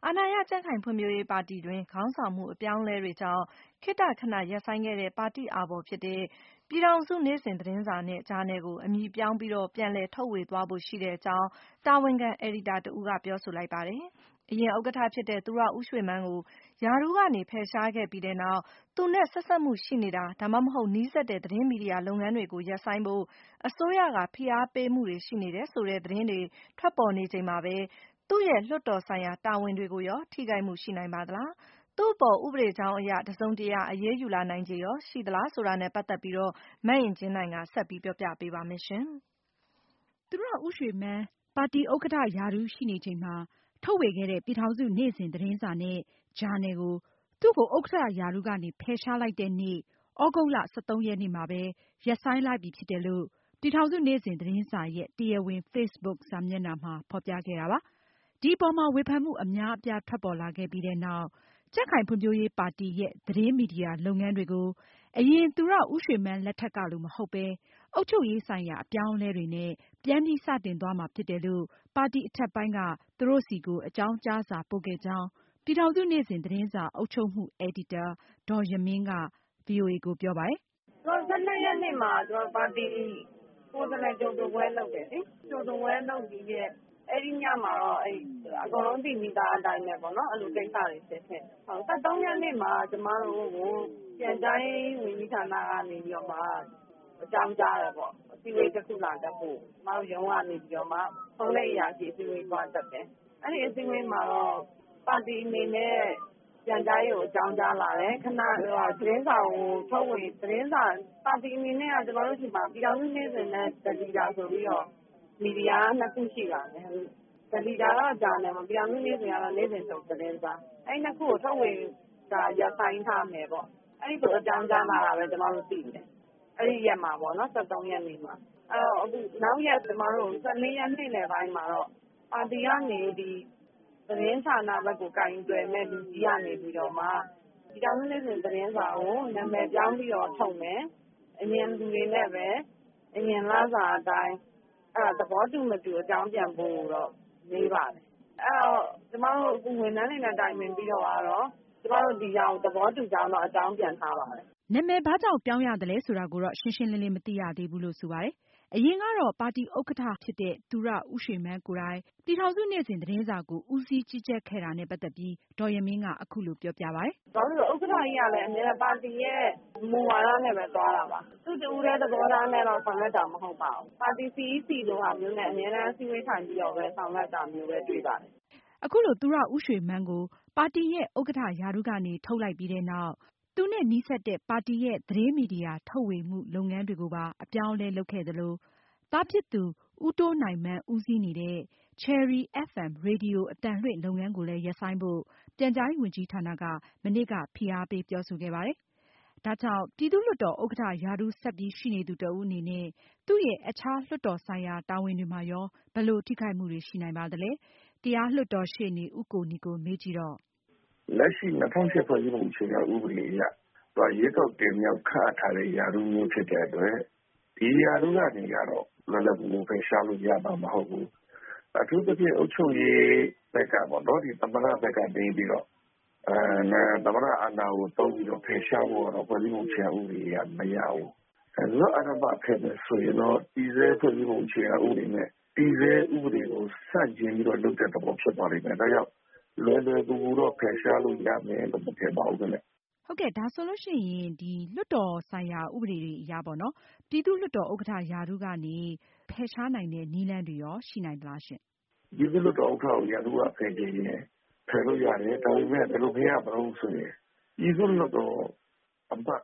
အာဏာရကြံ့ခိုင်ဖွံ့ဖြိုးရေးပါတီတွင်ခေါင်းဆောင်မှုအပြောင်းအလဲတွေကြောင့်ခေတ္တခဏရပ်ဆိုင်းခဲ့တဲ့ပါတီအာဘော်ဖြစ်တဲ့ပြည်ထောင်စုနေ့စဉ်သတင်းစာနဲ့ဂျာနယ်ကိုအမည်ပြောင်းပြီးပြန်လည်ထုတ်ဝေသွားဖို့ရှိကြောင်းတာဝန်ခံအယ်ဒီတာတဦးကပြောဆိုလိုက်ပါတယ်။အရင်ဥက္ကဋ္ဌဖြစ်တဲ့သူရဦးရွှေမန်းကိုရာထူးကနေဖယ်ရှားခဲ့ပြီးတဲ့နောက်သူနဲ့ဆက်စပ်မှုရှိနေတာဒါမှမဟုတ်နီးစပ်တဲ့သတင်းမီဒီယာလုပ်ငန်းတွေကိုရပ်ဆိုင်းဖို့အစိုးရကဖိအားပေးမှုတွေရှိနေတယ်ဆိုတဲ့သတင်းတွေထွက်ပေါ်နေချိန်မှာပဲသူ့ရဲ့လွှတ်တော်ဆိုင်ရာတာဝန်တွေကိုရောထိခိုက်မှုရှိနိုင်ပါသလား။သူ့အပေါ်ဥပဒေကြောင်းအရတစုံတရာအရေးယူလာနိုင်ခြေရောရှိသလားဆိုတာနဲ့ပတ်သက်ပြီးမအင်ကြင်းနိုင်ကဆက်ပြီးပြောပြပေးပါမယ်။သူရဦးရွှေမန်းပါတီဥက္ကဋ္ဌရာထူးရှိနေချိန်မှာထုတ်ဝေခဲ့တဲ့ပြည်ထောင်စုနေ့စဉ်သတင်းစာနဲ့ဂျာနယ်ကိုသူ့ကိုဥက္ကဋ္ဌရာထူးကနေဖယ်ရှားလိုက်တဲ့နေ့ သြဂုတ်လ ရက်နေ့မှာပဲရပ်ဆိုင်းလိုက်ပြီဖြစ်တယ်လို့ပြည်ထောင်စုနေ့စဉ်သတင်းစာရဲ့တရားဝင် Facebook စာမျက်နှာမှာဖေါ်ပြခဲ့တာပါ။ ဒီအပေါ်မှာဝေဖန်မှုအများအပြားထွက်ပေါ်လာခဲ့ပြီးတဲ့နောက်ကြံ့ခိုင်ဖွံ့ဖြိုးရေးပါတီရဲ့သတင်းမီဒီယာလုပ်ငန်းတွေကို အရင်သူရဦးရွှေမန်းလက်ထက်ကလိုမဟုတ်ပဲအုပ်ချုပ်ရေးဆိုင်ရာအပြောင်းအလဲတွေနဲ့ပြန်ပြီးစတင်သွားမှာဖြစ်တယ်လို့ပါတီအထက်ပိုင်းကသူတို့ဆီကိုအကြောင်းကြားစာပို့ခဲ့ကြောင်းပြည်ထောင်စုနေ့စဉ်သတင်းစာအုပ်ချုပ်မှုအယ်ဒီတာဒေါ်ယမင်းက VOA ကိုပြောပါတယ်။ “12 ရက်နေ့မှာပါတီကိုယ်စားလှယ်ကြိုဆိုပွဲလုပ်တယ်လေ။ ကြိုဆိုပွဲလုပ်ပြီးတဲ့အဲဒီညမှာတော့အကုန်လုံးသိပြီးသားအတိုင်းပဲပေါ့နော် အဲလိုကိစ္စတွေဖြစ်ခဲ့တယ်။ 13 ရက်နေ့မှာကျမတို့ကိုပြန်ကြားရေးဝန်ကြီးဌာနကနေပြီးတော့မှအကြောင်းကြားတယ်ပေါ့။ အစည်းအဝေးတခုလာတက်ဖို့ ကျမတို့ရုံးကနေပြီးတော့မှဖုန်းလက်အရာရှိအစည်းအဝေးသွားတက်တယ်။ အဲဒီအစည်းအဝေးမှာတော့ပါတီအနေနဲ့ပြန်ကြားရေးကိုအကြောင်းကြားလာတယ်။ ခဏသတင်းစာကိုထုတ်ဝေပါတီအနေနဲ့ကကျမတို့ဆီမှာပြည်ထောင်စုနေ့စဉ်နဲ့ဒလီတာဆိုပြီးတော့မီဒီယာနှစ်ခုရှိပါတယ်။ ဒလီတာကတော့ဂျာနယ်ပေါ့ ပြည်ထောင်စုနေ့စဉ်ကတော့နေ့စဉ်ထုတ်သတင်းစာ။ အဲဒီနှစ်ခုကိုထုတ်ဝေတာရပ်ဆိုင်းထားမယ်ပေါ့။ အဲဒီလိုအကြောင်းကြားလာတာပဲကျမတို့သိတယ်။ အဲဒီရက်မှာပေါ့နော် 13 ရက်နေ့မှာ။ အခုနောက်ရက်ကျမတို့14 ရက်နေ့လည်ပိုင်းမှာတော့ပါတီကနေသတင်းဌာနဘက်ကိုကိုင်တွယ်မယ့်လူကြီးကနေပြီးတော့မှပြည်ထောင်စုနေ့စဉ်သတင်းစာကိုနာမည်ပြောင်းပြီးတော့ထုတ်မယ်။ အရင်လူတွေနဲ့ပဲအရင်လစာအတိုင်းသဘောတူမတူအကြောင်းပြန်ဖို့တော့မေးပါတယ်။ အဲဒါတော့ကျမတို့အခုဝန်ထမ်းတွေနဲ့တိုင်ပင်ပြီးတော့ကျမတို့ဒီဟာကိုသဘောတူကြောင်းတော့အကြောင်းပြန်ထားပါတယ်။ ” နာမည်ဘာကြောင့်ပြောင်းရသလဲဆိုတာကိုတော့ရှင်းရှင်းလင်းလင်းမသိရသေးဘူးလို့ဆိုပါတယ်။ အရင်ကတော့ပါတီဥက္ကဋ္ဌဖြစ်တဲ့သူရဦးရွှေမန်းကိုယ်တိုင်ပြည်ထောင်စုနေ့စဉ်သတင်းစာကိုဦးစီးကြီးကြပ်ခဲ့တာနဲ့ပတ်သက်ပြီးဒေါ်ယမင်းကအခုလိုပြောပြပါတယ်။ “ဘာဖြစ်လို့လဲဆိုတော့ဥက္ကဋ္ဌကြီးကလည်းအမြဲတမ်းပါတီရဲ့မူဝါဒနဲ့ပဲသွားတာပါ။ သူ့တဦးတည်းသဘောထားနဲ့တော့ဆောင်ရွက်တာမဟုတ်ပါဘူး။ ပါတီ CEC လိုဟာမျိုးနဲ့အမြဲတမ်းအစည်းအဝေးထိုင်ပြီးတော့ပဲဆောင်ရွက်တာမျိုးပဲတွေ့ပါတယ်။ ” အခုလိုသူရဦးရွှေမန်းကိုပါတီရဲ့ဥက္ကဋ္ဌရာထူးကနေထုတ်လိုက်ပြီးတဲ့နောက်သူနဲ့နီးစပ်တဲ့ပါတီရဲ့သတင်းမီဒီယာထုတ်ဝေမှုလုပ်ငန်းတွေကိုပါအပြောင်းအလဲလုပ်ခဲ့သလိုသားဖြစ်သူဦးတိုးနိုင်မန်းဦးစီးနေတဲ့ Cherry FM ရေဒီယိုအသံလွှင့်လုပ်ငန်းကိုလည်းရပ်ဆိုင်းဖို့ပြန်ကြားရေးဝန်ကြီးဌာနကမနေ့ကဖိအားပေးပြောဆိုခဲ့ပါတယ်။ ဒါကြောင့်ပြည်သူ့လွှတ်တော်ဥက္ကဋ္ဌရာထူးဆက်ပြီးရှိနေသူတဦးအနေနဲ့ သူရဲ့အခြားလွှတ်တော်ဆိုင်ရာတာဝန်တွေမှာရောဘယ်လိုထိခိုက်မှုတွေရှိနိုင်ပါသလဲ။ တရားလွှတ်တော်ရှေ့နေဦးကိုနီကိုမေးကြည့်တော့လက်ရှိ2008ဖွဲ့စည်းပုံအခြေခံဥပဒေအရရွေးကောက်တင်မြှောက်ခန့်အပ်ထားတဲ့ရာထူးမျိုးဖြစ်တဲ့အတွက်ဒီရာထူးကနေကတော့လွယ်လွယ်ကူကူဖယ်ရှားလို့ရမှာမဟုတ်ဘူး။ အထူးသဖြင့်အုပ်ချုပ်ရေးဘက်ကပေါ့နော်ဒီသမ္မတဘက်ကနေပြီးတော့သမ္မတအာဏာကိုသုံးပြီးတော့ဖယ်ရှားဖို့တော့ဖွဲ့စည်းပုံအခြေခံဥပဒေအရမရဘူး။ လွတ်အပ်မဖယ်မယ်ဆိုရင်တော့တည်ဆဲဖွဲ့စည်းပုံအခြေခံဥပဒေနဲ့တည်ဆဲဥပဒေကိုဆန့်ကျင်ပြီးတော့လုပ်တဲ့သဘောဖြစ်သွားလိမ့်မယ်။ ဒါကြောင့်လွယ်လွယ်ကူကူတော့ဖယ်ရှားလို့ရမယ်လို့မထင်ပါဘူးခင်ဗျ။ဟုတ်ကဲ့ဒါဆိုလို့ရှိရင်ဒီလွှတ်တော်ဆိုင်ရာဥပဒေတွေအရပေါ့နော်ပြည်သူ့လွှတ်တော်ဥက္ကဋ္ဌရာထူးကနေဖယ်ရှားနိုင်တဲ့နည်းလမ်းတွေရောရှိနိုင်သလားရှင့်။ ပြည်သူ့လွှတ်တော်ဥက္ကဋ္ဌကိုရာထူးကဖယ်ချင်ရင်ဖယ်လို့ရတယ်ဒါပေမဲ့ဘယ်လိုဖယ်ရမလဲဆိုရင်ပြည်သူ့လွှတ်တော်အမတ်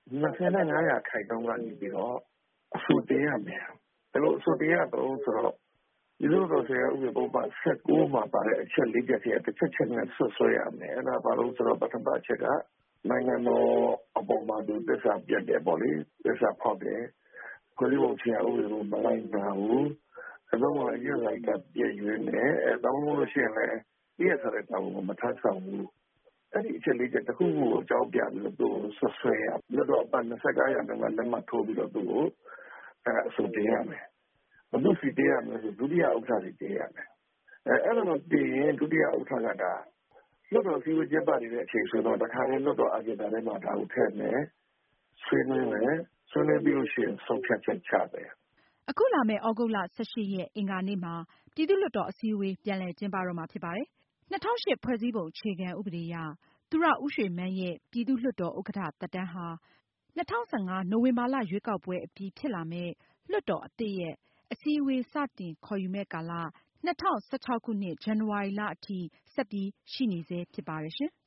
25ရာခိုင်နှုန်းကနေပြီးတော့အဆိုတင်ရမယ်။ဘယ်လိုအဆိုတင်ရမလဲဆိုတော့ပြည်သူ့လွှတ်တော်ဆိုင်ရာဥပဒေပုဒ်မ19မှာပါတဲ့အချက်4ချက်ထဲကတစ်ချက်နဲ့ဆွဆွဲရမယ်။အဲဒါဘာလို့ဆိုတော့ပထမအချက်ကနိုင်ငံတော်အပေါ်မှာသူသစ္စာပြတ်တယ်ပေါ့လေသစ္စာဖောက်တယ်။ဖွဲ့စည်းပုံအခြေခံဥပဒေကိုမလိုက်နာဘူး။အလုံးဝအရေးလိုက်တာပြည့်ရွေးတယ်။ဒါမှမဟုတ်လို့ရှိရင်လည်းပြည့်ဆိုတဲ့တာဝန်ကိုမထမ်းဆောင်ဘူး။အဲ့ဒီအချက်4ချက်တစ်ခုခုကိုအကြောင်းပြပြီးတော့သူ့ကိုဆွဆွဲရလွှတ်တော်အပတ်25ရာခိုင်နှုန်းကလက်မှတ်ထိုးပြီးတော့သူ့ကိုအဆိုတင်ရမယ်။ဘယ်သူစီတင်ရမလဲဆိုဒုတိယဥက္ကဋ္ဌစီတင်ရမယ်။အဲ့လိုတင်ရင်ဒုတိယဥက္ကဋ္ဌကလွှတ်တော်စည်းဝေးကျင်းပနေတဲ့အချိန်ဆိုတော့တခါတည်းလွှတ်တော်အဂျင်ဒါထဲမှာဒါကိုထည့်မယ်ဆွေးနွေးမယ်ဆွေးနွေးပြီးလို့ရှိရင်ဆုံးဖြတ်ချက်ချတယ်အခုလာမယ့် သြဂုတ်လ 18 ရက် အင်္ဂါနေ့မှာ ပြည်သူ့လွှတ်တော်အစည်းအဝေးပြန်လည်ကျင်းပတော့မှာဖြစ်ပါတယ်။ 2008 ဖွဲ့စည်းပုံအခြေခံဥပဒေအရ သူရဦးရွှေမန်းရဲ့ ပြည်သူ့လွှတ်တော်ဥက္ကဋ္ဌသက်တမ်းဟာ 2015 နိုဝင်ဘာလရွေးကောက်ပွဲအပြီးဖြစ်လာမယ့် လွှတ်တော်အသစ်ရဲ့ အစည်းအဝေးစတင်ခေါ်ယူမယ့်ကာလ 2016 ခုနှစ် ဇန်နဝါရီလအထိ ဆက်ပြီးရှိနေဆဲဖြစ်ပါတယ်ရှင်။